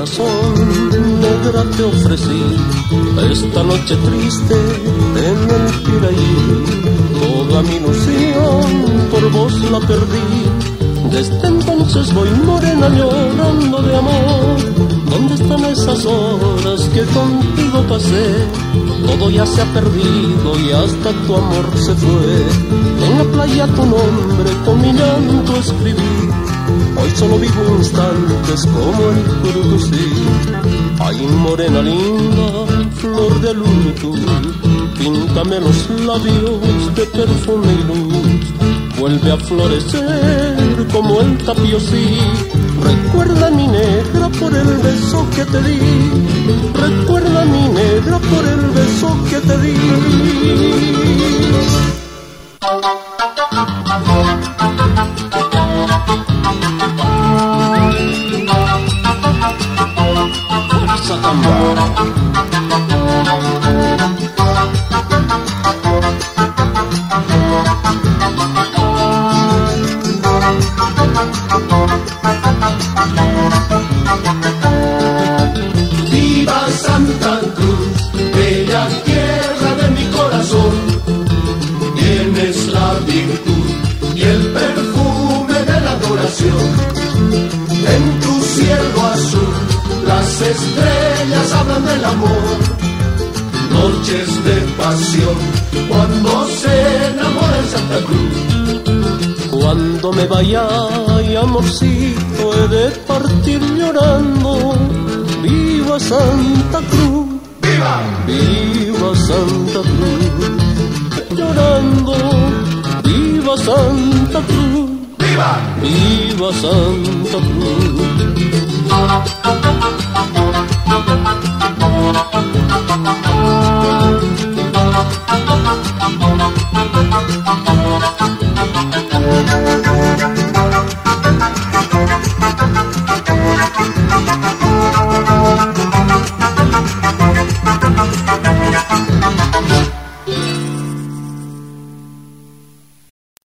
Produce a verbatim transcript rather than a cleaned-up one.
corazón, negra te ofrecí. Esta noche triste en el Piraí, toda mi ilusión por vos la perdí. Desde entonces voy morena llorando de amor. ¿Dónde están esas horas que contigo pasé? Todo ya se ha perdido y hasta tu amor se fue. En la playa tu nombre con mi llanto escribí. Hoy solo vivo instantes como el Curcusí. Ay, morena linda, flor de luto, píntame los labios de perfume y luz. Vuelve a florecer como el tapiosí. Recuerda mi negra por el beso que te di. Recuerda mi negra por el beso que te di. Fuerza tambor. Viva Santa Cruz, bella tierra de mi corazón. Tienes la virtud y el perfume de la adoración. En tu cielo azul las estrellas hablan del amor. Noches de pasión cuando se enamora en Santa Cruz. Cuando me vaya, ay, amorcito, he de partir llorando. Viva Santa Cruz, ¡viva! Viva Santa Cruz, llorando. Viva Santa Cruz, ¡viva! Viva Santa Cruz.